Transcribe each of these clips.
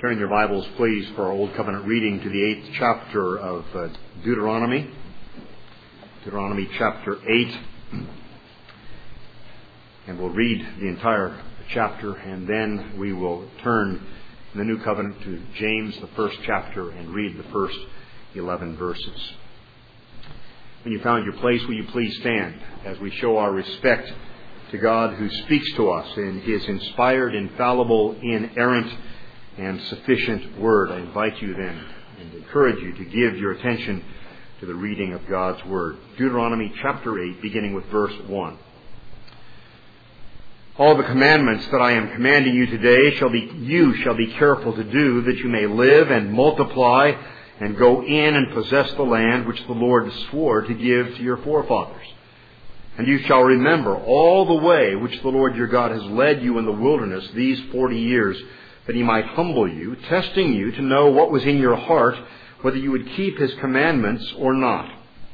Turn your Bibles, please, for our Old Covenant reading to the 8th chapter of Deuteronomy. Deuteronomy chapter 8. And we'll read the entire chapter, and then we will turn in the New Covenant to James, the first chapter, and read the first 11 verses. When you found your place, will you please stand as we show our respect to God who speaks to us in His inspired, infallible, inerrant, and sufficient Word. I invite you then and encourage you to give your attention to the reading of God's Word. Deuteronomy chapter 8, beginning with verse 1. All the commandments that I am commanding you today you shall be careful to do, that you may live and multiply and go in and possess the land which the Lord swore to give to your forefathers. And you shall remember all the way which the Lord your God has led you in the wilderness these 40 years, that He might humble you, testing you to know what was in your heart, whether you would keep His commandments or not.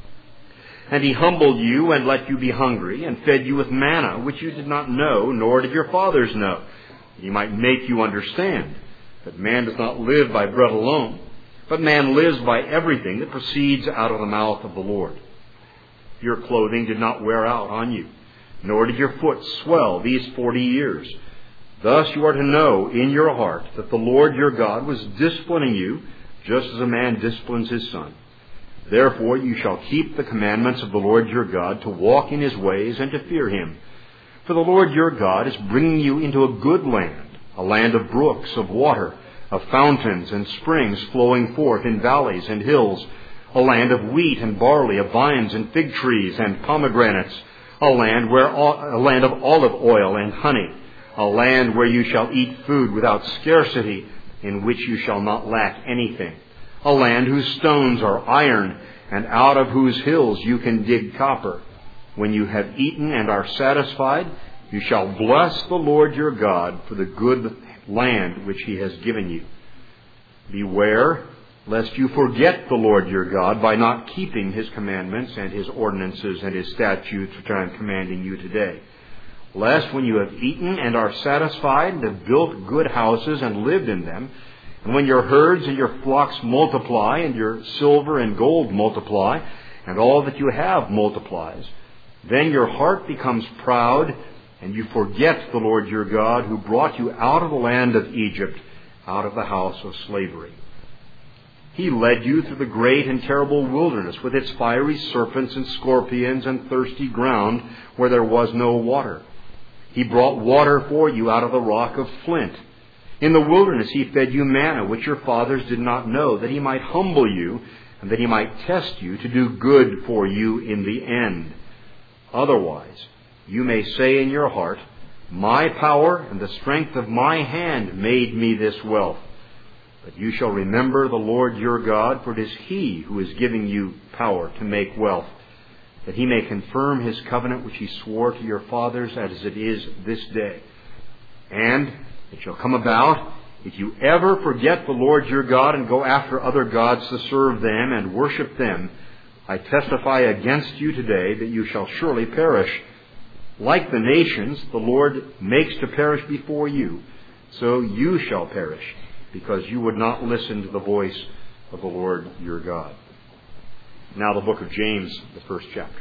And He humbled you and let you be hungry, and fed you with manna, which you did not know, nor did your fathers know, that He might make you understand that man does not live by bread alone, but man lives by everything that proceeds out of the mouth of the Lord. Your clothing did not wear out on you, nor did your foot swell these 40 years. Thus you are to know in your heart that the Lord your God was disciplining you, just as a man disciplines his son. Therefore you shall keep the commandments of the Lord your God, to walk in His ways and to fear Him. For the Lord your God is bringing you into a good land, a land of brooks, of water, of fountains and springs flowing forth in valleys and hills, a land of wheat and barley, of vines and fig trees and pomegranates, a land of olive oil and honey, a land where you shall eat food without scarcity, in which you shall not lack anything, a land whose stones are iron, and out of whose hills you can dig copper. When you have eaten and are satisfied, you shall bless the Lord your God for the good land which He has given you. Beware lest you forget the Lord your God by not keeping His commandments and His ordinances and His statutes which I am commanding you today. Lest when you have eaten and are satisfied and have built good houses and lived in them, and when your herds and your flocks multiply, and your silver and gold multiply, and all that you have multiplies, then your heart becomes proud, and you forget the Lord your God, who brought you out of the land of Egypt, out of the house of slavery. He led you through the great and terrible wilderness, with its fiery serpents and scorpions and thirsty ground where there was no water. He brought water for you out of the rock of flint. In the wilderness He fed you manna, which your fathers did not know, that He might humble you, and that He might test you to do good for you in the end. Otherwise, you may say in your heart, my power and the strength of my hand made me this wealth. But you shall remember the Lord your God, for it is He who is giving you power to make wealth, that He may confirm His covenant which He swore to your fathers, as it is this day. And it shall come about, if you ever forget the Lord your God and go after other gods to serve them and worship them, I testify against you today that you shall surely perish. Like the nations the Lord makes to perish before you, so you shall perish, because you would not listen to the voice of the Lord your God. Now the book of James, the first chapter.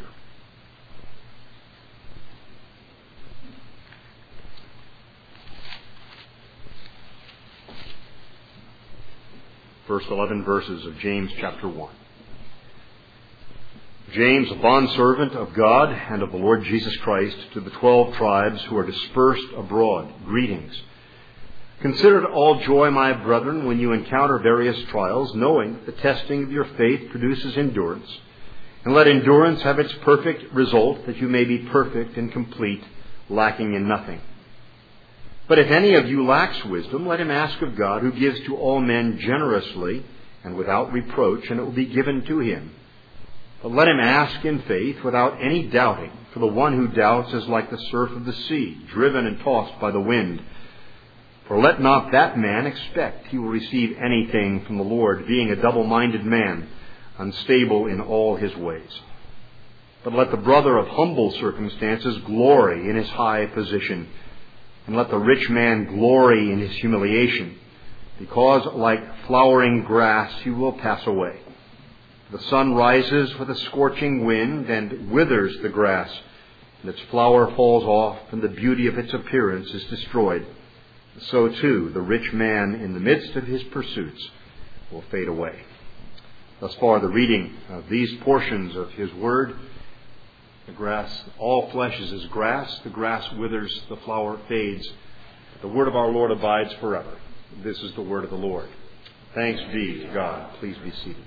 First 11 verses of James chapter 1. James, a bondservant of God and of the Lord Jesus Christ, to the 12 tribes who are dispersed abroad, greetings. Consider it all joy, my brethren, when you encounter various trials, knowing that the testing of your faith produces endurance. And let endurance have its perfect result, that you may be perfect and complete, lacking in nothing. But if any of you lacks wisdom, let him ask of God, who gives to all men generously and without reproach, and it will be given to him. But let him ask in faith, without any doubting, for the one who doubts is like the surf of the sea, driven and tossed by the wind. For let not that man expect he will receive anything from the Lord, being a double-minded man, unstable in all his ways. But let the brother of humble circumstances glory in his high position, and let the rich man glory in his humiliation, because like flowering grass you will pass away. The sun rises with a scorching wind and withers the grass, and its flower falls off, and the beauty of its appearance is destroyed. So too the rich man in the midst of his pursuits will fade away. Thus far the reading of these portions of His Word. The grass, all flesh is as grass. The grass withers, the flower fades. The word of our Lord abides forever. This is the word of the Lord. Thanks be to God. Please be seated.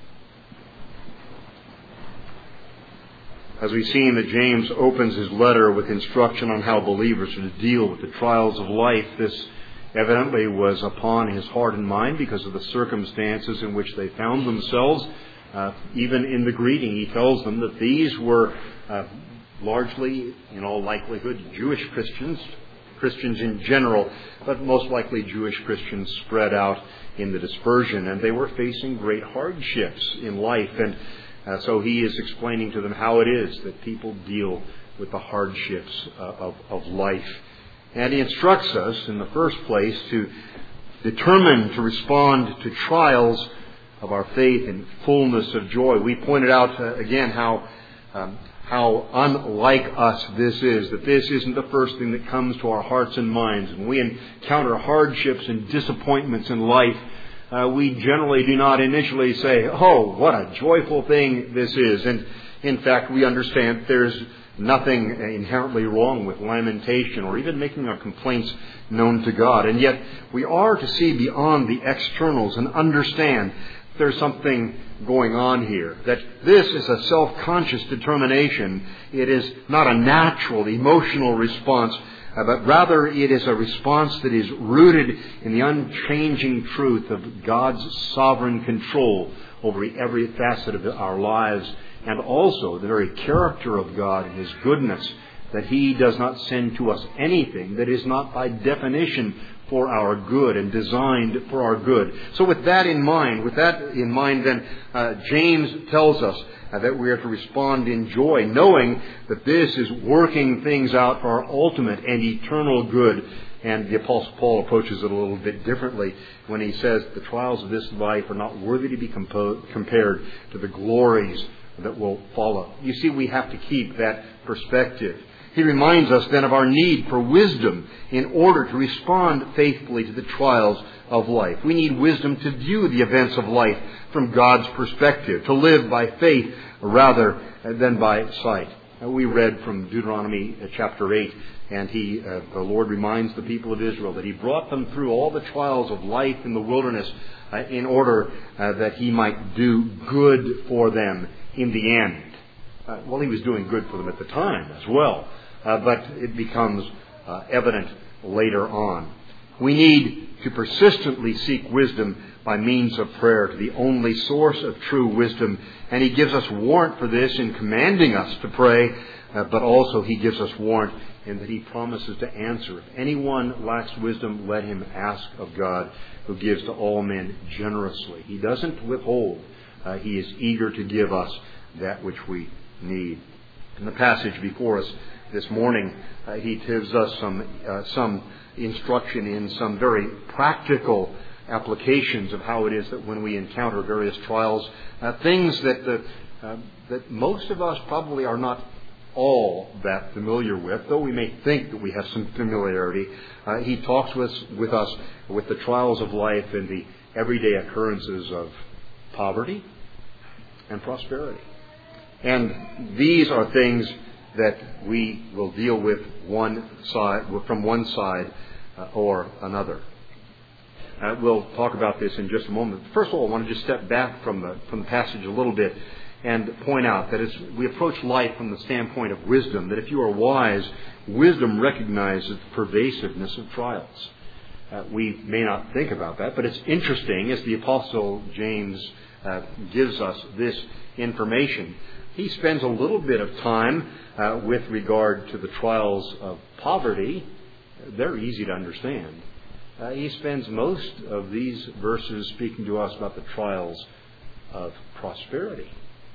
As we've seen that James opens his letter with instruction on how believers are to deal with the trials of life, this evidently was upon his heart and mind because of the circumstances in which they found themselves. Even in the greeting, he tells them that these were largely, in all likelihood, Jewish Christians in general, but most likely Jewish Christians spread out in the dispersion, and they were facing great hardships in life. And so he is explaining to them how it is that people deal with the hardships of life. And he instructs us, in the first place, to determine to respond to trials of our faith in fullness of joy. We pointed out again how unlike us this is, that this isn't the first thing that comes to our hearts and minds. When we encounter hardships and disappointments in life, we generally do not initially say, "Oh, what a joyful thing this is." And in fact, we understand there's nothing inherently wrong with lamentation or even making our complaints known to God. And yet we are to see beyond the externals and understand there's something going on here, that this is a self-conscious determination. It is not a natural, emotional response, but rather it is a response that is rooted in the unchanging truth of God's sovereign control over every facet of our lives, and also the very character of God and His goodness, that He does not send to us anything that is not by definition for our good and designed for our good. So with that in mind, then James tells us that we are to respond in joy, knowing that this is working things out for our ultimate and eternal good. And the Apostle Paul approaches it a little bit differently when he says the trials of this life are not worthy to be compared to the glories that will follow. You see, we have to keep that perspective. He reminds us then of our need for wisdom in order to respond faithfully to the trials of life. We need wisdom to view the events of life from God's perspective, to live by faith rather than by sight. We read from Deuteronomy chapter 8, and the Lord reminds the people of Israel that He brought them through all the trials of life in the wilderness in order that He might do good for them in the end. He was doing good for them at the time as well, but it becomes evident later on. We need to persistently seek wisdom by means of prayer to the only source of true wisdom, and He gives us warrant for this in commanding us to pray, but also He gives us warrant in that He promises to answer. If anyone lacks wisdom, let him ask of God, who gives to all men generously. He doesn't withhold. He is eager to give us that which we need. In the passage before us this morning, he gives us some instruction in some very practical applications of how it is that when we encounter various trials, things that most of us probably are not all that familiar with, though we may think that we have some familiarity. He talks with us with the trials of life and the everyday occurrences of poverty and prosperity. And these are things that we will deal with from one side or another. We'll talk about this in just a moment. First of all, I want to just step back from the passage a little bit and point out that as we approach life from the standpoint of wisdom, that if you are wise, wisdom recognizes the pervasiveness of trials. We may not think about that, but it's interesting as the Apostle James gives us this information. He spends a little bit of time with regard to the trials of poverty. They're easy to understand. He spends most of these verses speaking to us about the trials of prosperity.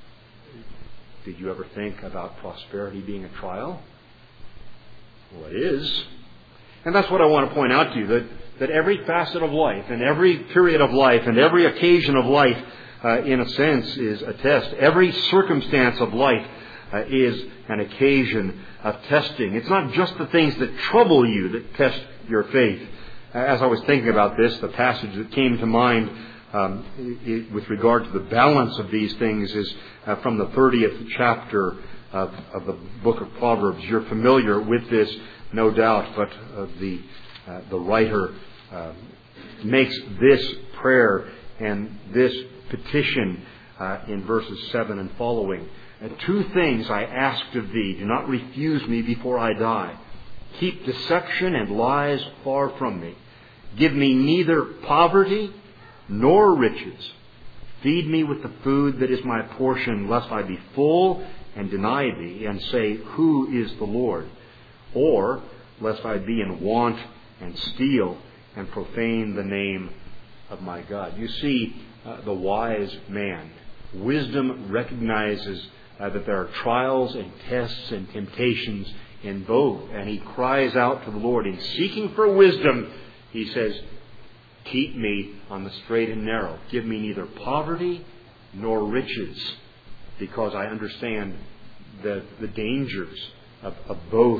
Did you ever think about prosperity being a trial? Well, it is. And that's what I want to point out to you, that every facet of life and every period of life and every occasion of life, in a sense, is a test. Every circumstance of life is an occasion of testing. It's not just the things that trouble you that test your faith. As I was thinking about this, the passage that came to mind with regard to the balance of these things is from the 30th chapter of the book of Proverbs. You're familiar with this, no doubt, but the writer makes this prayer and this petition in verses 7 and following. 2 things I ask of thee, do not refuse me before I die. Keep deception and lies far from me. Give me neither poverty nor riches. Feed me with the food that is my portion, lest I be full and deny thee, and say, who is the Lord? Or lest I be in want and steal and profane the name of my God. You see, the wise man, wisdom recognizes that there are trials and tests and temptations in both. And he cries out to the Lord in seeking for wisdom. He says, keep me on the straight and narrow. Give me neither poverty nor riches, because I understand the dangers of both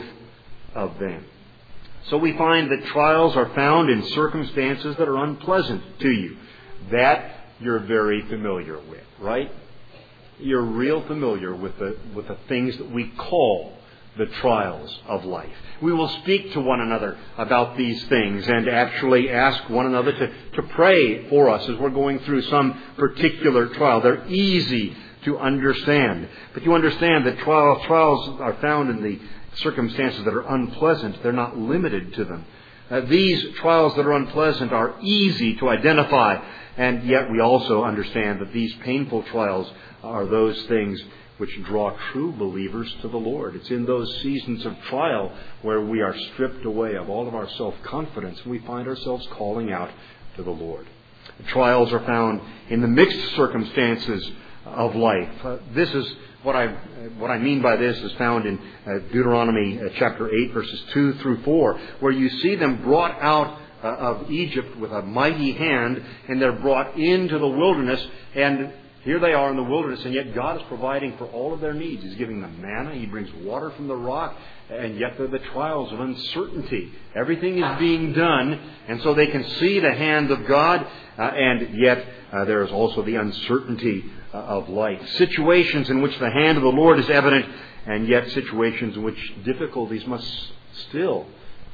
of them. So we find that trials are found in circumstances that are unpleasant to you. That you're very familiar with, right? You're real familiar with the things that we call the trials of life. We will speak to one another about these things and actually ask one another to pray for us as we're going through some particular trial. They're easy to understand. But you understand that trials are found in the circumstances that are unpleasant. They're not limited to them. These trials that are unpleasant are easy to identify, and yet we also understand that these painful trials are those things which draw true believers to the Lord. It's in those seasons of trial where we are stripped away of all of our self-confidence and we find ourselves calling out to the Lord. The trials are found in the mixed circumstances of life. This is what I mean by this is found in Deuteronomy chapter 8, verses 2 through 4, where you see them brought out of Egypt with a mighty hand, and they're brought into the wilderness, and here they are in the wilderness, and yet God is providing for all of their needs. He's giving them manna. He brings water from the rock, and yet they're the trials of uncertainty. Everything is being done, and so they can see the hand of God, and yet there is also the uncertainty of life. Situations in which the hand of the Lord is evident, and yet situations in which difficulties must still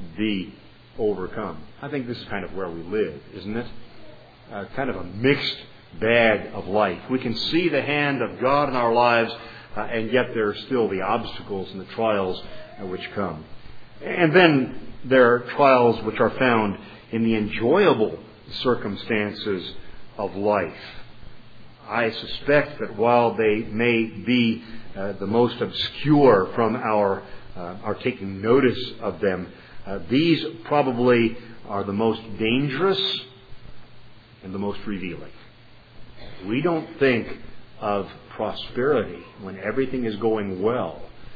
be overcome. I think this is kind of where we live, isn't it? Kind of a mixed bag of life. We can see the hand of God in our lives, and yet there are still the obstacles and the trials which come. And then there are trials which are found in the enjoyable circumstances of life. I suspect that while they may be the most obscure from our taking notice of them, these probably are the most dangerous and the most revealing. We don't think of prosperity when everything is going well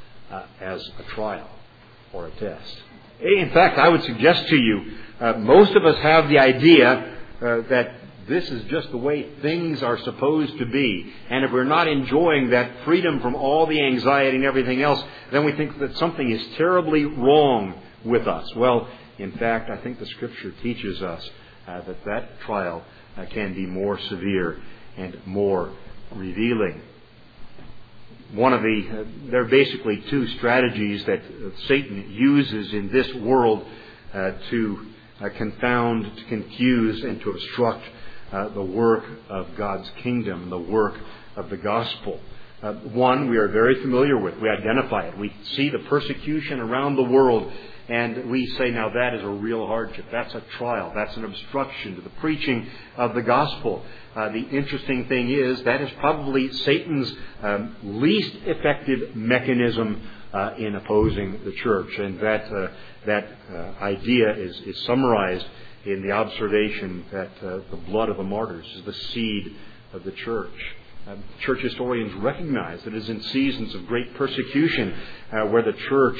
as a trial or a test. In fact, I would suggest to you, most of us have the idea that this is just the way things are supposed to be. And if we're not enjoying that freedom from all the anxiety and everything else, then we think that something is terribly wrong with us. Well, in fact, I think the Scripture teaches us that trial can be more severe and more revealing. There are basically two strategies that Satan uses in this world to confound, to confuse, and to obstruct the work of God's kingdom, the work of the gospel. One we are very familiar with. We identify it. We see the persecution around the world, and we say, now that is a real hardship. That's a trial. That's an obstruction to the preaching of the gospel. The interesting thing is that is probably Satan's least effective mechanism in opposing the church. And that idea is summarized in the observation that the blood of the martyrs is the seed of the church. Church historians recognize that it is in seasons of great persecution where the church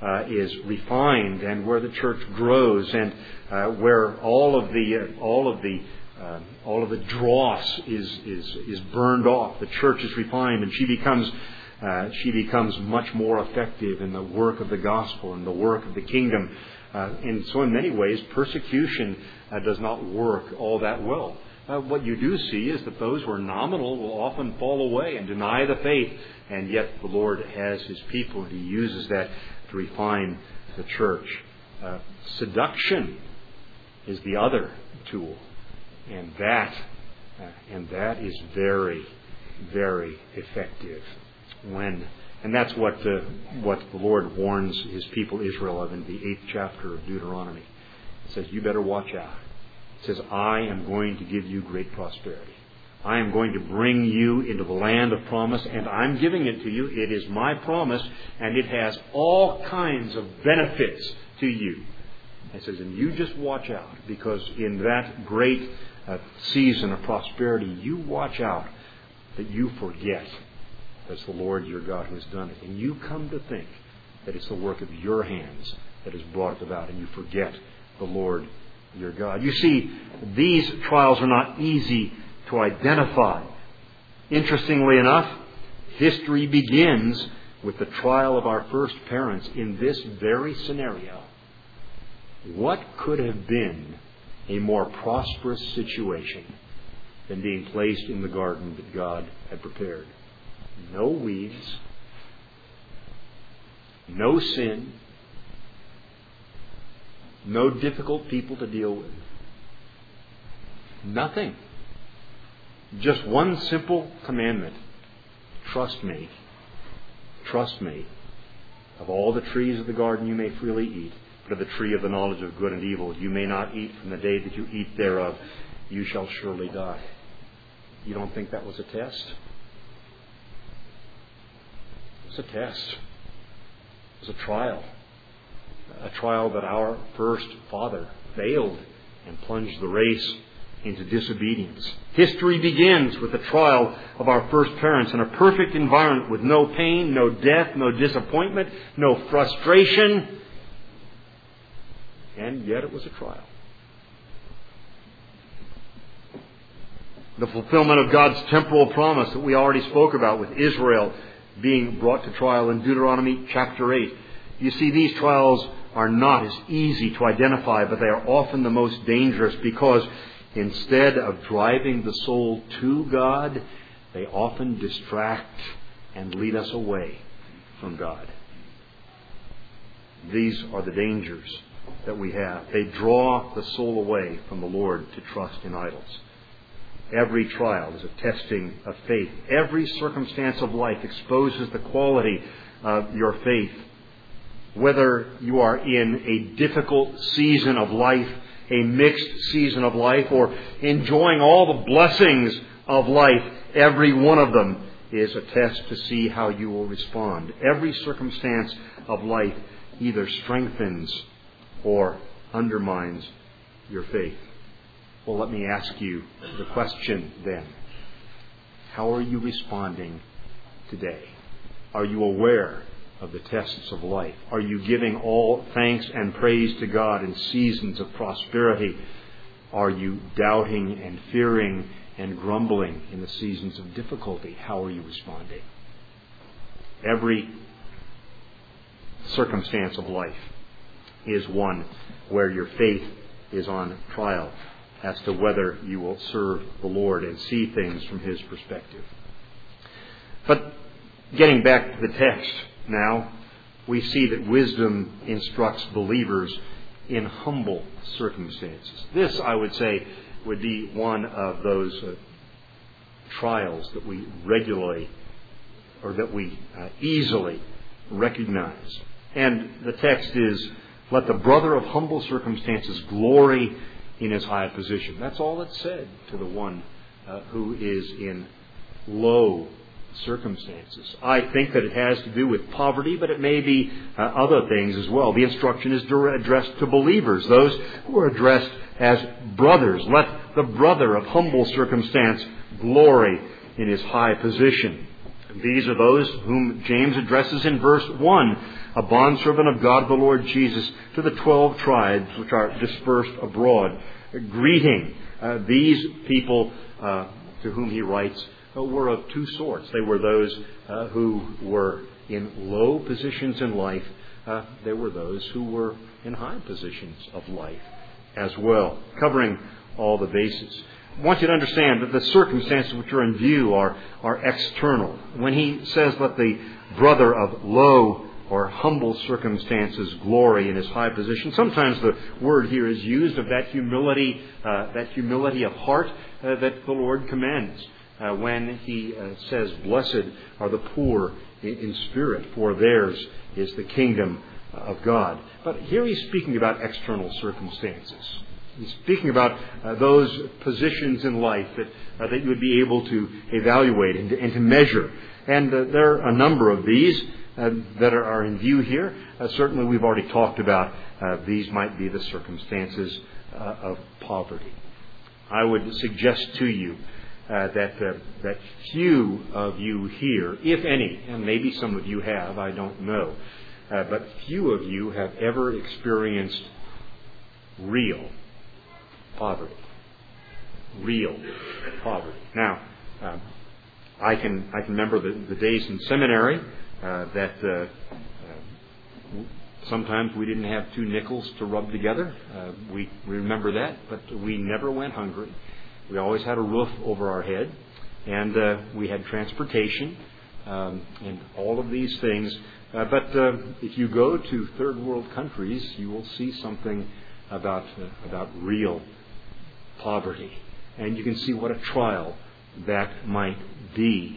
is refined, and where the church grows, and where all of the dross is burned off. The church is refined, and she becomes much more effective in the work of the gospel and the work of the kingdom. And so in many ways, persecution does not work all that well. What you do see is that those who are nominal will often fall away and deny the faith, and yet the Lord has His people, and He uses that to refine the church. Seduction is the other tool, and that is very, very effective. And that's what the Lord warns His people Israel of in the 8th chapter of Deuteronomy. It says, you better watch out. It says, I am going to give you great prosperity. I am going to bring you into the land of promise, and I'm giving it to you. It is my promise, and it has all kinds of benefits to you. It says, and you just watch out, because in that great season of prosperity, you watch out that you forget that it's the Lord your God who has done it. And you come to think that it's the work of your hands that has brought it about, and you forget the Lord your God. You see, these trials are not easy to identify. Interestingly enough, history begins with the trial of our first parents in this very scenario. What could have been a more prosperous situation than being placed in the garden that God had prepared? No weeds, no sin, no difficult people to deal with. Nothing. Just one simple commandment. Trust me. Trust me. Of all the trees of the garden you may freely eat, but of the tree of the knowledge of good and evil you may not eat. From the day that you eat thereof, you shall surely die. You don't think that was a test? It was a test. It was a trial. A trial that our first father failed and plunged the race into disobedience. History begins with the trial of our first parents in a perfect environment with no pain, no death, no disappointment, no frustration. And yet it was a trial. The fulfillment of God's temporal promise that we already spoke about with Israel being brought to trial in Deuteronomy chapter 8. You see, these trials are not as easy to identify, but they are often the most dangerous because instead of driving the soul to God, they often distract and lead us away from God. These are the dangers that we have. They draw the soul away from the Lord to trust in idols. Every trial is a testing of faith. Every circumstance of life exposes the quality of your faith. Whether you are in a difficult season of life, a mixed season of life, or enjoying all the blessings of life, every one of them is a test to see how you will respond. Every circumstance of life either strengthens or undermines your faith. Well, let me ask you the question then. How are you responding today? Are you aware of the tests of life? Are you giving all thanks and praise to God in seasons of prosperity? Are you doubting and fearing and grumbling in the seasons of difficulty? How are you responding? Every circumstance of life is one where your faith is on trial as to whether you will serve the Lord and see things from His perspective. But getting back to the text now, we see that wisdom instructs believers in humble circumstances. This, I would say, would be one of those trials that we regularly or that we easily recognize. And the text is, let the brother of humble circumstances glory in his high position. That's all it said to the one who is in low circumstances. I think that it has to do with poverty, but it may be other things as well. The instruction is addressed to believers, those who are addressed as brothers. Let the brother of humble circumstance glory in his high position. These are those whom James addresses in verse 1. a bondservant of God the Lord Jesus, to the 12 tribes which are dispersed abroad. Greeting. These people to whom he writes were of two sorts. They were those who were in low positions in life. There were those who were in high positions of life as well, covering all the bases. I want you to understand that the circumstances which are in view are external. When he says, let the brother of low or humble circumstances glory in his high position, sometimes the word here is used of that humility of heart that the Lord commends when he says, blessed are the poor in spirit, for theirs is the kingdom of God. But here he's speaking about external circumstances. He's speaking about those positions in life that you would be able to evaluate and to measure. And there are a number of these that are in view here. Certainly we've already talked about these might be the circumstances of poverty. I would suggest to you that few of you here, if any, and maybe some of you have, I don't know, but few of you have ever experienced real poverty. Real poverty. Now, I can remember the days in seminary that sometimes we didn't have 2 nickels to rub together. We remember that, but we never went hungry. We always had a roof over our head, and we had transportation, and all of these things. But if you go to third world countries, you will see something about real poverty, and you can see what a trial that might be.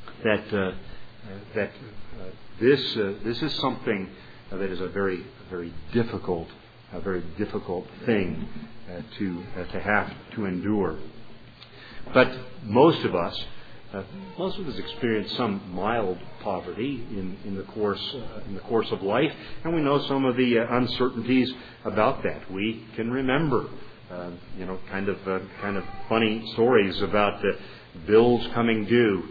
This is something that is a very difficult thing to have to endure. But most of us experience some mild poverty in the course of life, and we know some of the uncertainties about that. We can remember, kind of funny stories about bills coming due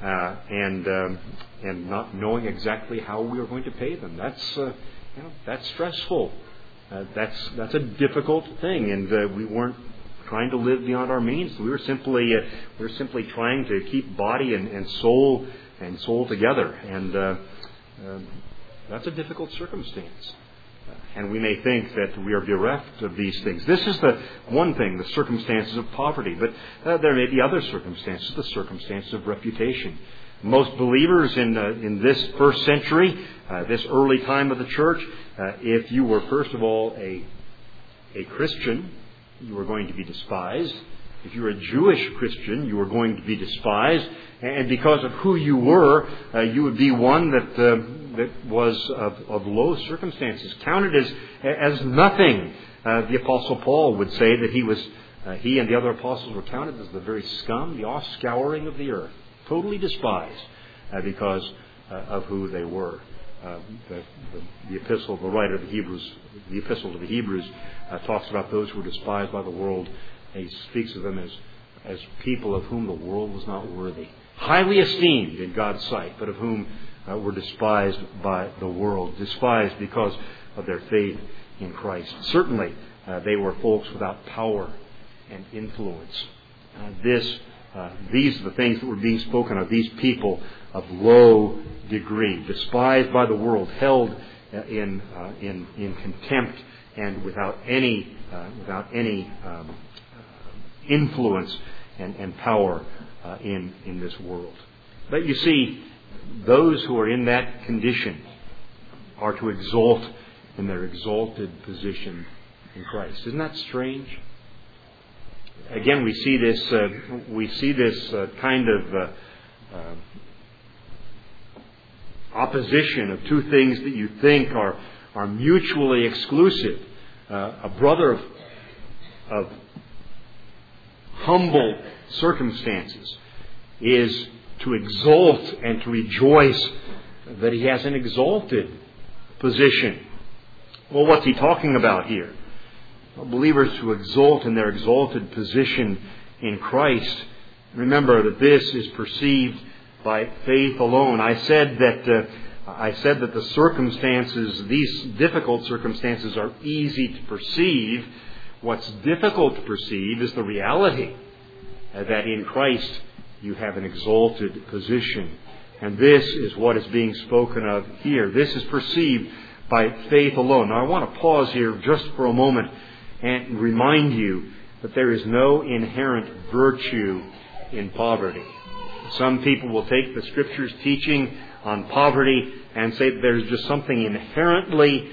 and not knowing exactly how we are going to pay them. That's stressful. That's a difficult thing, and we weren't trying to live beyond our means. We were simply trying to keep body and soul together, and that's a difficult circumstance. And we may think that we are bereft of these things. This is the one thing, the circumstances of poverty. But there may be other circumstances, the circumstances of reputation. Most believers in this first century, this early time of the church, if you were first of all a Christian, you were going to be despised. If you were a Jewish Christian, you were going to be despised. And because of who you were, you would be one that was of low circumstances, counted as nothing. The Apostle Paul would say that he and the other apostles were counted as the very scum, the offscouring of the earth, totally despised because of who they were. The epistle, the writer of the Hebrews, the epistle to the Hebrews talks about those who were despised by the world. He speaks of them as people of whom the world was not worthy, highly esteemed in God's sight, but of whom were despised by the world, despised because of their faith in Christ. Certainly, they were folks without power and influence. These are the things that were being spoken of. These people of low degree, despised by the world, held in contempt and without any influence and power in this world. But you see, those who are in that condition are to exalt in their exalted position in Christ. Isn't that strange? Again, we see this kind of opposition of two things that you think are mutually exclusive. A brother of humble circumstances is to exalt and to rejoice that he has an exalted position. Well, what's he talking about here? Well, believers who exalt in their exalted position in Christ, remember that this is perceived by faith alone. I said that I said that the circumstances, these difficult circumstances, are easy to perceive. What's difficult to perceive is the reality that in Christ you have an exalted position. And this is what is being spoken of here. This is perceived by faith alone. Now I want to pause here just for a moment and remind you that there is no inherent virtue in poverty. Some people will take the Scripture's teaching on poverty and say that there's just something inherently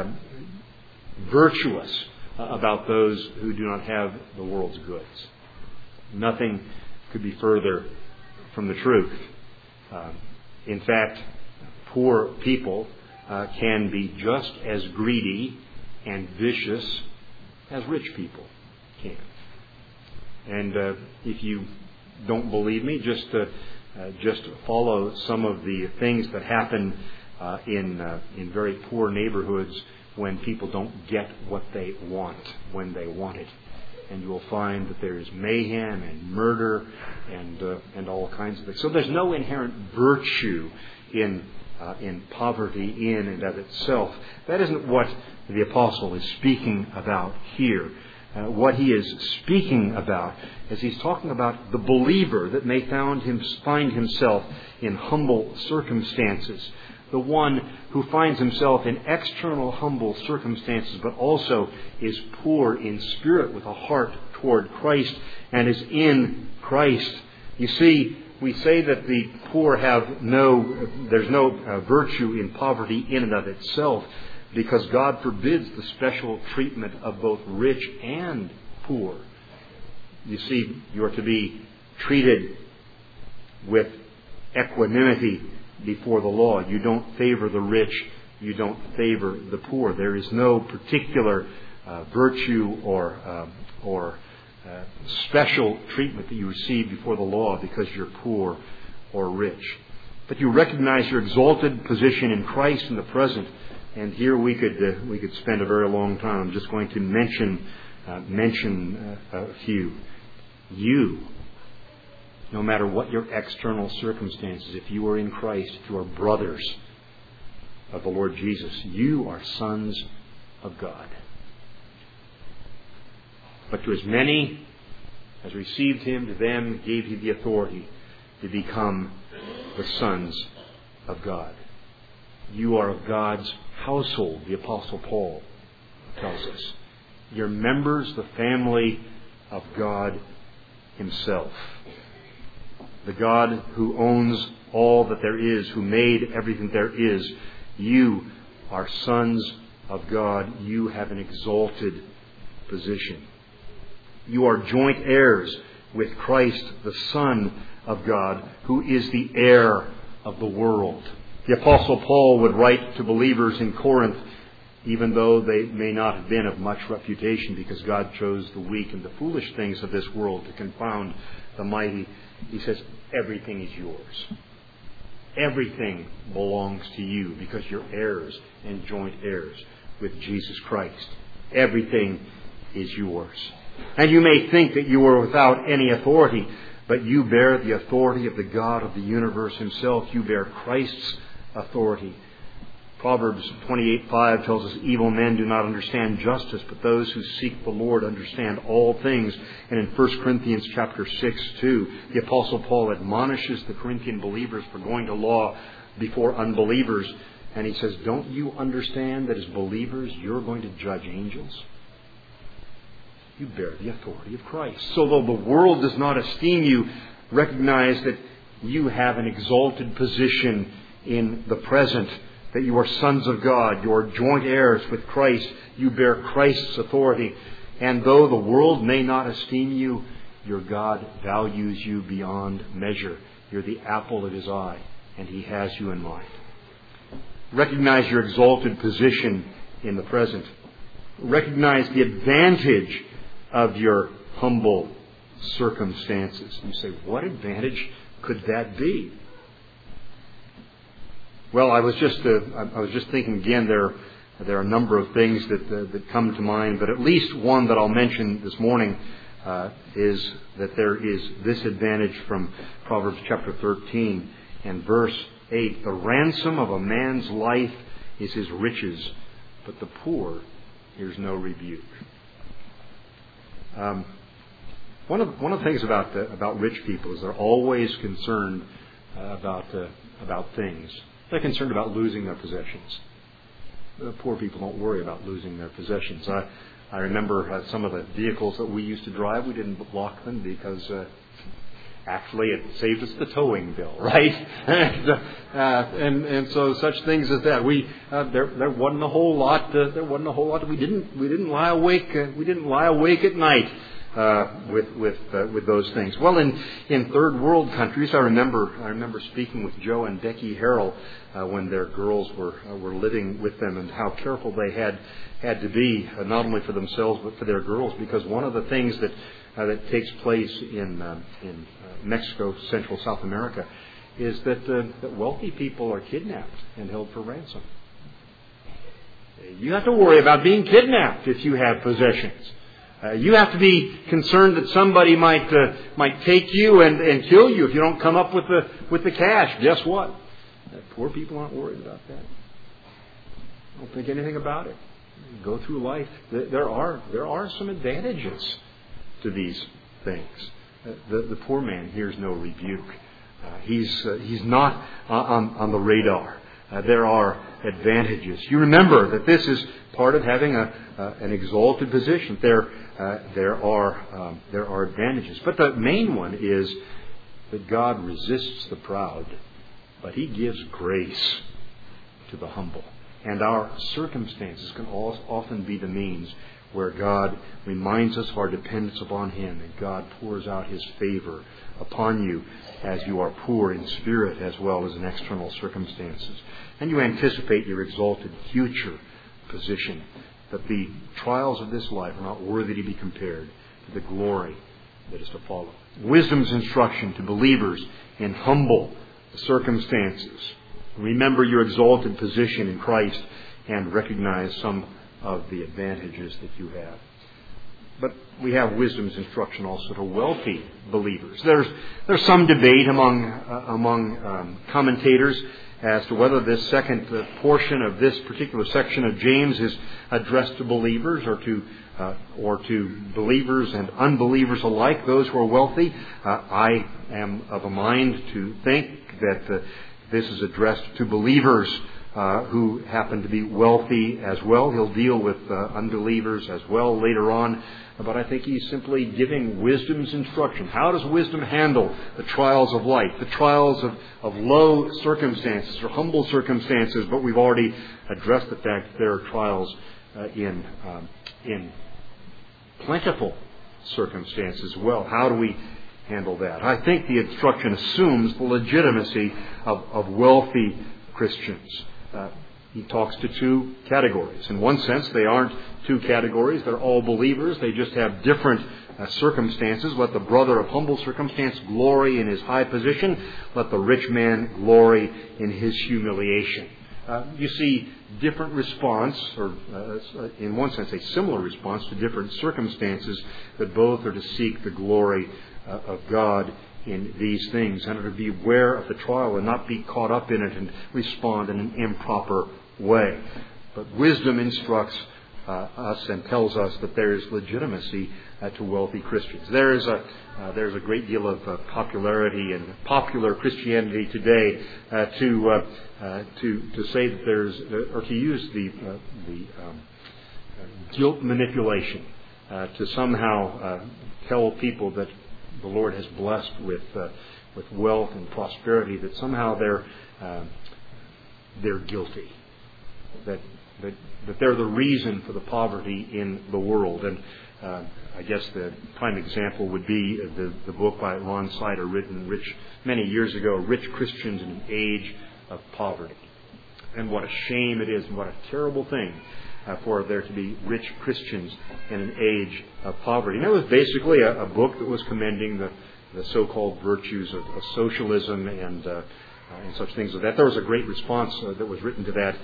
virtuous about those who do not have the world's goods. Nothing could be further from the truth. In fact, poor people can be just as greedy and vicious as rich people can. And if you don't believe me, just follow some of the things that happen in very poor neighborhoods when people don't get what they want when they want it. And you will find that there is mayhem and murder and all kinds of things. So there's no inherent virtue in poverty in and of itself. That isn't what the apostle is speaking about here. What he is speaking about is he's talking about the believer that may find himself in humble circumstances. The one who finds himself in external humble circumstances, but also is poor in spirit with a heart toward Christ and is in Christ. You see, we say that the poor there's no virtue in poverty in and of itself, because God forbids the special treatment of both rich and poor. You see, you are to be treated with equanimity before the law. You don't favor the rich. You don't favor the poor. There is no particular virtue or special treatment that you receive before the law because you're poor or rich. But you recognize your exalted position in Christ in the present. And here we could spend a very long time. I'm just going to mention a few. You, no matter what your external circumstances, if you are in Christ, if you are brothers of the Lord Jesus, you are sons of God. But to as many as received Him, to them gave He the authority to become the sons of God. You are of God's household, the Apostle Paul tells us. You're members of the family of God Himself. The God who owns all that there is, who made everything there is. You are sons of God. You have an exalted position. You are joint heirs with Christ, the Son of God, who is the heir of the world. The Apostle Paul would write to believers in Corinth, even though they may not have been of much reputation, because God chose the weak and the foolish things of this world to confound the mighty. He says, everything is yours. Everything belongs to you because you're heirs and joint heirs with Jesus Christ. Everything is yours. And you may think that you are without any authority, but you bear the authority of the God of the universe Himself. You bear Christ's authority. Proverbs 28:5 tells us, evil men do not understand justice, but those who seek the Lord understand all things. And in 1 Corinthians chapter 6:2, the Apostle Paul admonishes the Corinthian believers for going to law before unbelievers. And he says, don't you understand that as believers you're going to judge angels? You bear the authority of Christ. So though the world does not esteem you, recognize that you have an exalted position in the present, that you are sons of God, you are joint heirs with Christ, you bear Christ's authority. And though the world may not esteem you, your God values you beyond measure. You're the apple of His eye, and He has you in mind. Recognize your exalted position in the present. Recognize the advantage of your humble circumstances. You say, what advantage could that be? Well, I was just thinking again. There are a number of things that come to mind, but at least one that I'll mention this morning is that there is this advantage from Proverbs chapter 13 and verse 8, the ransom of a man's life is his riches, but the poor hears no rebuke. One of the things about rich people is they're always concerned about things. They're concerned about losing their possessions. The poor people don't worry about losing their possessions. I remember some of the vehicles that we used to drive. We didn't lock them because actually it saved us the towing bill, right? and so such things as that. There wasn't a whole lot. We didn't lie awake. We didn't lie awake at night with those things. Well, in third world countries, I remember speaking with Joe and Becky Harrell when their girls were living with them, and how careful they had to be, not only for themselves but for their girls, because one of the things that takes place in Mexico, Central South America, is that wealthy people are kidnapped and held for ransom. You have to worry about being kidnapped if you have possessions. You have to be concerned that somebody might take you and kill you if you don't come up with the cash. Guess what? Poor people aren't worried about that. Don't think anything about it. Go through life. There are some advantages to these things. The poor man hears no rebuke. He's not on the radar. There are advantages. You remember that this is part of having an exalted position. There are advantages, but the main one is that God resists the proud, but He gives grace to the humble. And our circumstances can often be the means where God reminds us of our dependence upon Him, and God pours out His favor upon you as you are poor in spirit as well as in external circumstances. And you anticipate your exalted future position, that the trials of this life are not worthy to be compared to the glory that is to follow. Wisdom's instruction to believers in humble circumstances. Remember your exalted position in Christ and recognize some of the advantages that you have. But we have wisdom's instruction also to wealthy believers. There's some debate among commentators as to whether this second portion of this particular section of James is addressed to believers or to believers and unbelievers alike, those who are wealthy. I am of a mind to think that this is addressed to believers who happen to be wealthy as well. He'll deal with unbelievers as well later on. But I think he's simply giving wisdom's instruction. How does wisdom handle the trials of life, the trials of low circumstances or humble circumstances? But we've already addressed the fact that there are trials in plentiful circumstances as well. How do we handle that? I think the instruction assumes the legitimacy of wealthy Christians. He talks to two categories. In one sense, they aren't two categories. They're all believers. They just have different circumstances. Let the brother of humble circumstance glory in his high position. Let the rich man glory in his humiliation. You see different response, or in one sense a similar response to different circumstances, that both are to seek the glory of God in these things, and to be aware of the trial and not be caught up in it and respond in an improper way. But wisdom instructs us and tells us that there is legitimacy to wealthy Christians. There's a great deal of popularity in popular Christianity today to say that there's, or to use the guilt manipulation to somehow tell people that the Lord has blessed with wealth and prosperity, that somehow they're guilty, that they're the reason for the poverty in the world. And I guess the prime example would be the book by Ron Sider, written many years ago, Rich Christians in an Age of Poverty. And what a shame it is, and what a terrible thing for there to be rich Christians in an age of poverty. And it was basically a book that was commending the so-called virtues of socialism and such things as that. There was a great response that was written to that.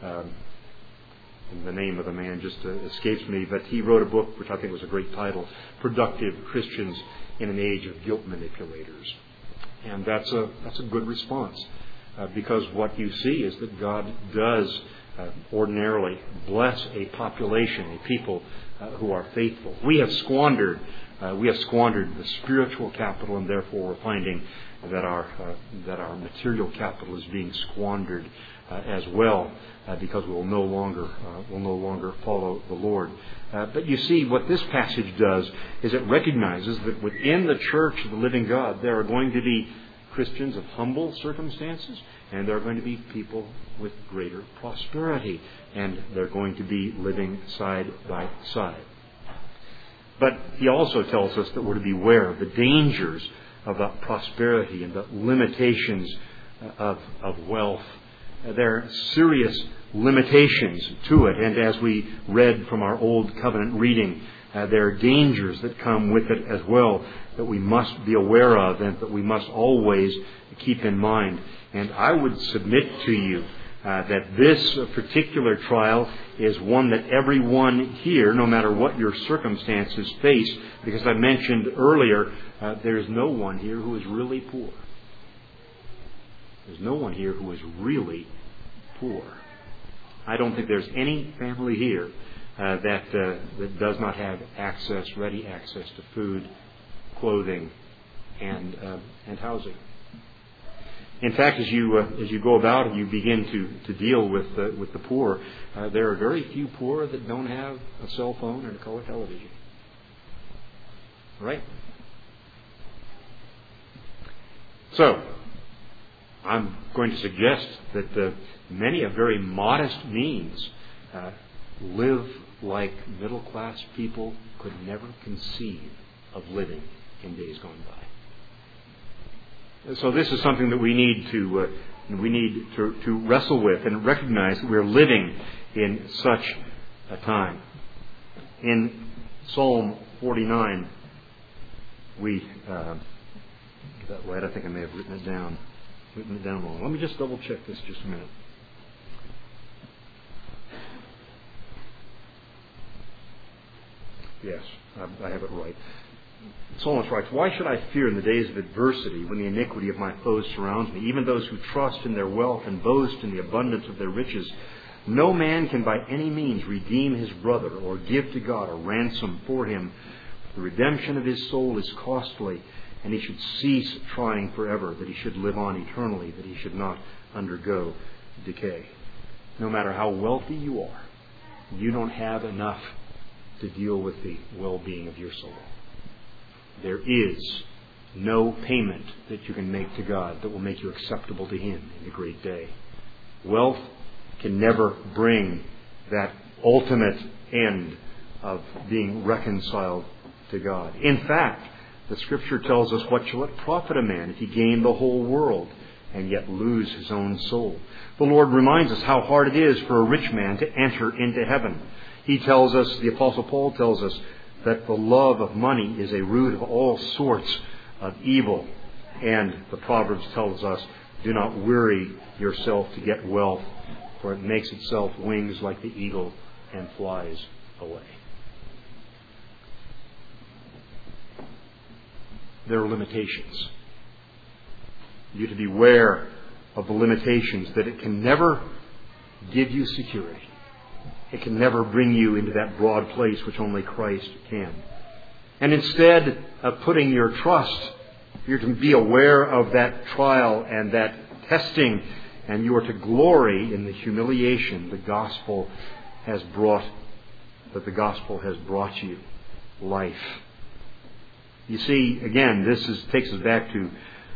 The name of the man just escapes me, but he wrote a book which I think was a great title, Productive Christians in an Age of Guilt Manipulators. And that's a good response. because what you see is that God does ordinarily bless a population, a people who are faithful. We have squandered the spiritual capital, and therefore we're finding that our material capital is being squandered as well, because we'll no longer follow the Lord. But you see, what this passage does is it recognizes that within the church of the living God, there are going to be Christians of humble circumstances, and there are going to be people with greater prosperity, and they're going to be living side by side. But he also tells us that we're to beware of the dangers of that prosperity and the limitations of wealth. There are serious limitations to it, and as we read from our Old Covenant reading, there are dangers that come with it as well that we must be aware of and that we must always keep in mind. And I would submit to you that this particular trial is one that everyone here, no matter what your circumstances, face, because I mentioned earlier, there is no one here who is really poor. There's no one here who is really poor. I don't think there's any family here that does not have ready access to food, clothing, and housing. In fact, as you go about and you begin to deal with the poor, there are very few poor that don't have a cell phone and a color television. Right? So, I'm going to suggest that many of very modest means live like middle-class people could never conceive of living in days gone by. So this is something that we need to wrestle with and recognize that we're living in such a time. In Psalm 49, is that right? I think I may have written it down wrong. Let me just double check this just a minute. Yes, I have it right. The psalmist writes, "Why should I fear in the days of adversity, when the iniquity of my foes surrounds me, even those who trust in their wealth and boast in the abundance of their riches? No man can by any means redeem his brother or give to God a ransom for him. The redemption of his soul is costly, and he should cease trying forever, that he should live on eternally, that he should not undergo decay." No matter how wealthy you are, you don't have enough to deal with the well-being of your soul. There is no payment that you can make to God that will make you acceptable to Him in the great day. Wealth can never bring that ultimate end of being reconciled to God. In fact, the Scripture tells us, "What shall it profit a man if he gain the whole world and yet lose his own soul?" The Lord reminds us how hard it is for a rich man to enter into heaven. He tells us, the Apostle Paul tells us, that the love of money is a root of all sorts of evil. And the Proverbs tells us, "Do not weary yourself to get wealth, for it makes itself wings like the eagle and flies away." There are limitations. You to beware of the limitations, that it can never give you security. It can never bring you into that broad place which only Christ can. And instead of putting your trust, you're to be aware of that trial and that testing, and you are to glory in the humiliation the gospel has brought you life. You see, again, this takes us back to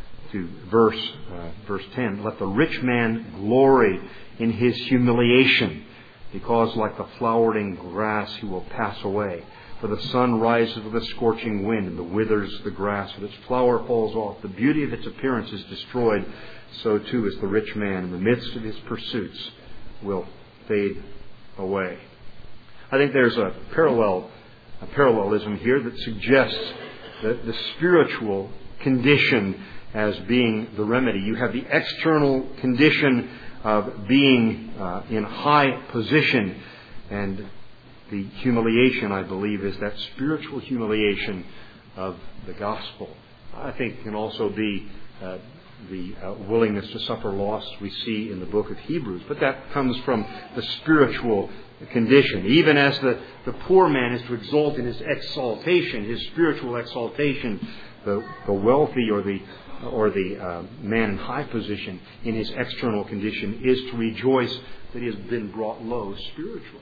verse 10. "Let the rich man glory in his humiliation, because like the flowering grass he will pass away. For the sun rises with a scorching wind and withers the grass, and its flower falls off. The beauty of its appearance is destroyed. So too is the rich man in the midst of his pursuits will fade away." I think there's a parallelism here that suggests that the spiritual condition as being the remedy. You have the external condition of being in high position, and the humiliation, I believe, is that spiritual humiliation of the gospel. I think can also be willingness to suffer loss we see in the book of Hebrews. But that comes from the spiritual condition. Even as the poor man is to exult in his exaltation, his spiritual exaltation, the wealthy or the man in high position in his external condition is to rejoice that he has been brought low spiritually.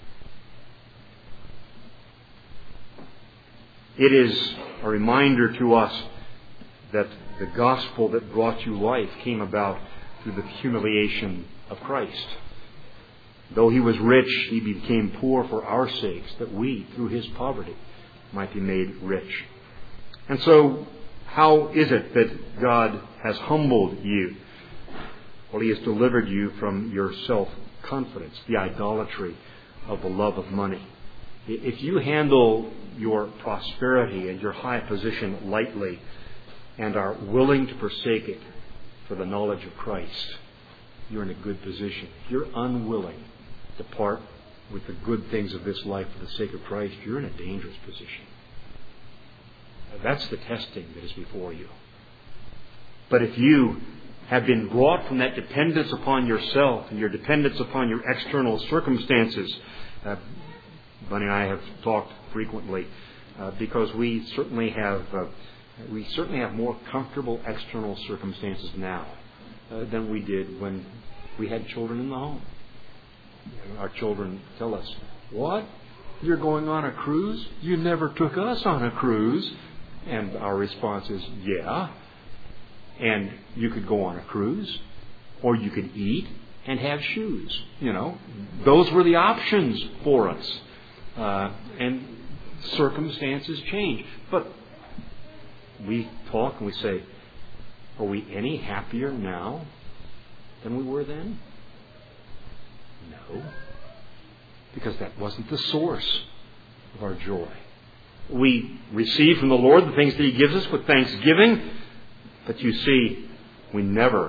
It is a reminder to us that the gospel that brought you life came about through the humiliation of Christ. Though he was rich, he became poor for our sakes, that we, through his poverty, might be made rich. And so, how is it that God has humbled you? Well, he has delivered you from your self-confidence, the idolatry of the love of money. If you handle your prosperity and your high position lightly and are willing to forsake it for the knowledge of Christ, you're in a good position. If you're unwilling to part with the good things of this life for the sake of Christ, you're in a dangerous position. That's the testing that is before you. But if you have been brought from that dependence upon yourself and your dependence upon your external circumstances, Bunny and I have talked frequently because we certainly have more comfortable external circumstances now than we did when we had children in the home. Our children tell us, "What? You're going on a cruise? You never took us on a cruise." And our response is, "Yeah. And you could go on a cruise, or you could eat and have shoes." Those were the options for us. And circumstances change. But we talk and we say, are we any happier now than we were then? No. Because that wasn't the source of our joy. We receive from the Lord the things that he gives us with thanksgiving. But you see, we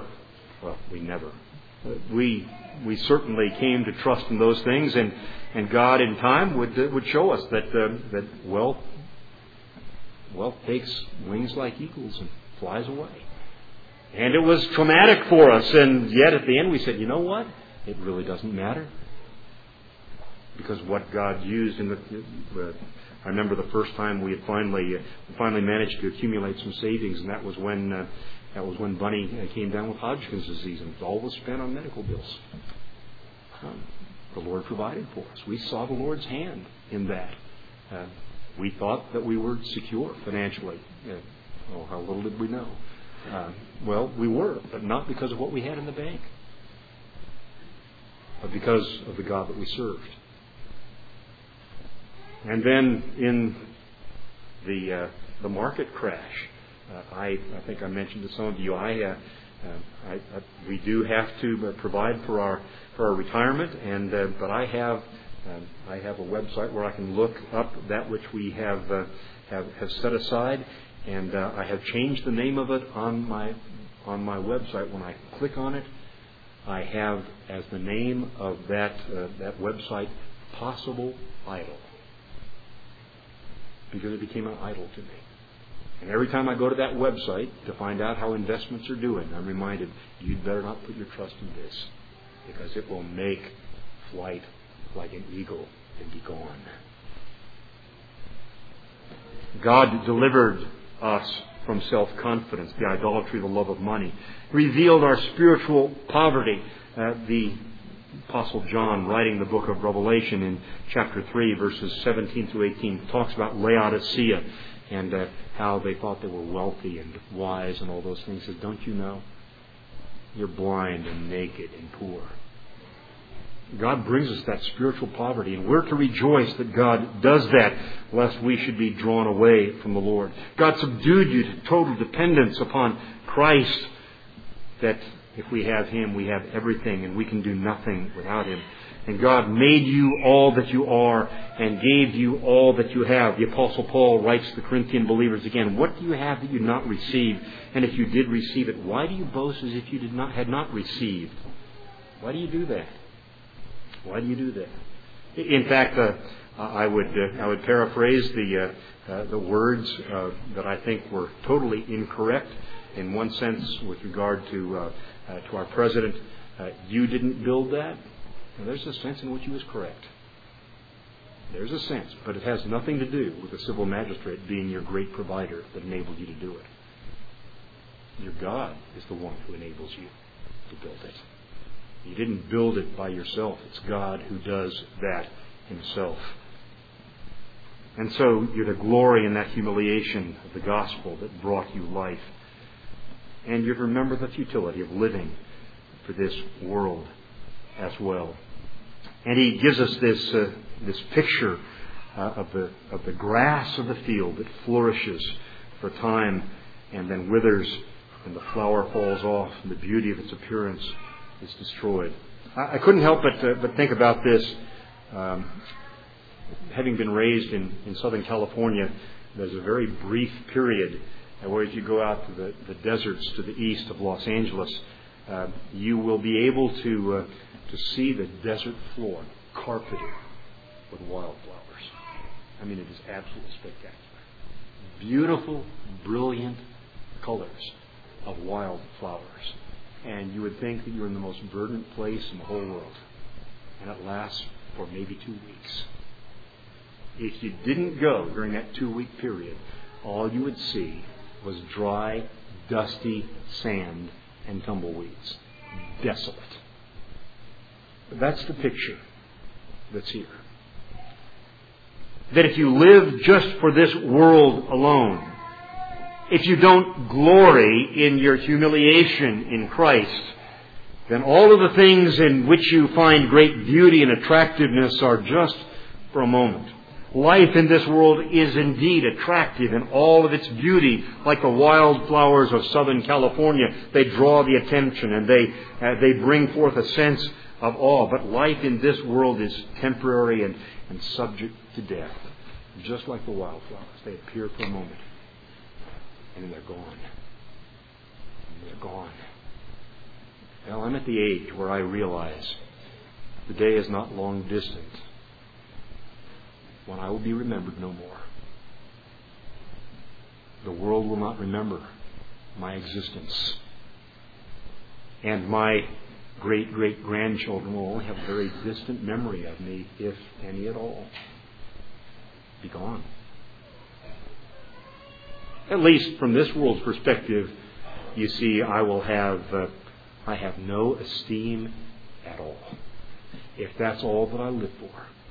certainly came to trust in those things, and God in time would show us that wealth takes wings like eagles and flies away. And it was traumatic for us, and yet at the end we said, you know what? It really doesn't matter. Because what God used I remember the first time we had finally managed to accumulate some savings, and that was when Bunny came down with Hodgkin's disease, and all was spent on medical bills. The Lord provided for us. We saw the Lord's hand in that. We thought that we were secure financially. How little did we know? Well, we were, but not because of what we had in the bank, but because of the God that we served. And then in the market crash, I think I mentioned to some of you, we do have to provide for our retirement, but I have a website where I can look up that which we have set aside, and I have changed the name of it on my website. When I click on it, I have as the name of that website, Possible Idol. Because it became an idol to me. And every time I go to that website to find out how investments are doing, I'm reminded, you'd better not put your trust in this, because it will make flight like an eagle and be gone. God delivered us from self-confidence, the idolatry, the love of money, revealed our spiritual poverty. The Apostle John, writing the book of Revelation in chapter 3, verses 17 through 18, talks about Laodicea and how they thought they were wealthy and wise and all those things. He says, don't you know? You're blind and naked and poor. God brings us that spiritual poverty, and we're to rejoice that God does that, lest we should be drawn away from the Lord. God subdued you to total dependence upon Christ, that if we have Him, we have everything, and we can do nothing without Him. And God made you all that you are and gave you all that you have. The Apostle Paul writes to the Corinthian believers again, what do you have that you did not receive? And if you did receive it, why do you boast as if you had not received? Why do you do that? Why do you do that? In fact, I would paraphrase the words that I think were totally incorrect in one sense with regard to our president. You didn't build that. Now, there's a sense in which he was correct. There's a sense, but it has nothing to do with the civil magistrate being your great provider that enabled you to do it. Your God is the one who enables you to build it. You didn't build it by yourself. It's God who does that himself. And so you're to glory in that humiliation of the gospel that brought you life. And you're to remember the futility of living for this world as well. And he gives us this picture of the grass of the field that flourishes for a time and then withers, and the flower falls off, and the beauty of its appearance is destroyed. I couldn't help but think about this. Having been raised in Southern California, there's a very brief period where if you go out to the deserts to the east of Los Angeles, you will be able to see the desert floor carpeted with wildflowers. I mean, it is absolutely spectacular. Beautiful, brilliant colors of wildflowers. And you would think that you're in the most verdant place in the whole world. And it lasts for maybe 2 weeks. If you didn't go during that 2-week period, all you would see was dry, dusty sand and tumbleweeds. Desolate. But that's the picture that's here. That if you live just for this world alone, if you don't glory in your humiliation in Christ, then all of the things in which you find great beauty and attractiveness are just for a moment. Life in this world is indeed attractive in all of its beauty, like the wildflowers of Southern California. They draw the attention and they bring forth a sense of awe. But life in this world is temporary and subject to death. Just like the wildflowers. They appear for a moment. And then they're gone. And they're gone. Well, I'm at the age where I realize the day is not long distant when I will be remembered no more. The world will not remember my existence. And my great-great-grandchildren will only have a very distant memory of me, if any at all. Be gone. At least from this world's perspective, you see, I have no esteem at all. If that's all that I live for,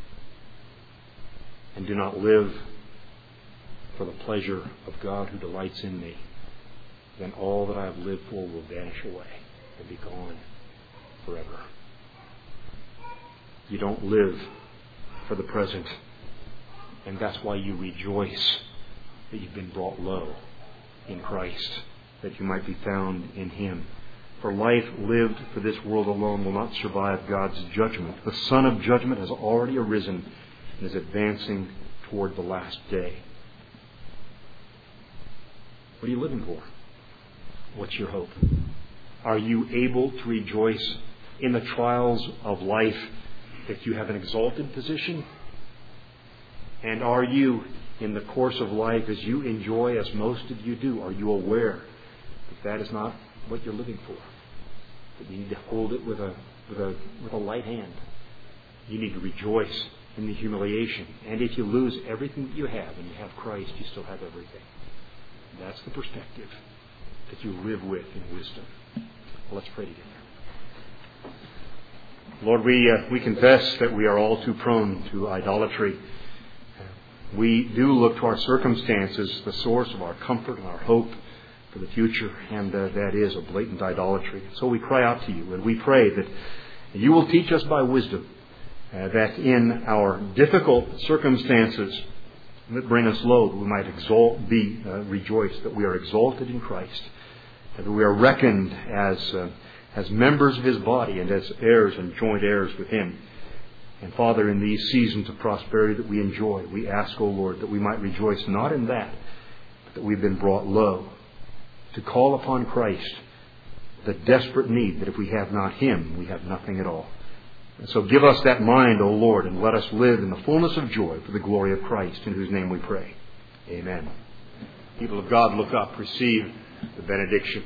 and do not live for the pleasure of God who delights in me, then all that I have lived for will vanish away and be gone forever. You don't live for the present, and that's why you rejoice that you've been brought low in Christ, that you might be found in Him. For life lived for this world alone will not survive God's judgment. The Son of Judgment has already arisen and is advancing toward the last day. What are you living for? What's your hope? Are you able to rejoice in the trials of life that you have an exalted position? And are you, in the course of life, as you enjoy, as most of you do, are you aware that that is not what you're living for? That you need to hold it with a light hand. You need to rejoice in the humiliation. And if you lose everything that you have and you have Christ, you still have everything. That's the perspective that you live with in wisdom. Well, let's pray together. Lord, we confess that we are all too prone to idolatry. We do look to our circumstances, the source of our comfort and our hope for the future, and that is a blatant idolatry. So we cry out to you, and we pray that you will teach us by wisdom that in our difficult circumstances that bring us low, that we might rejoice that we are exalted in Christ, that we are reckoned as members of His body and as heirs and joint heirs with Him. And Father, in these seasons of prosperity that we enjoy, we ask, O Lord, that we might rejoice not in that, but that we've been brought low, to call upon Christ, the desperate need that if we have not Him, we have nothing at all. And so give us that mind, O Lord, and let us live in the fullness of joy for the glory of Christ, in whose name we pray. Amen. People of God, look up, receive the benediction.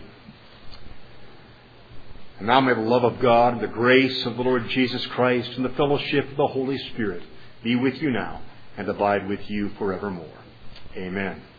And now may the love of God, and the grace of the Lord Jesus Christ, and the fellowship of the Holy Spirit be with you now and abide with you forevermore. Amen.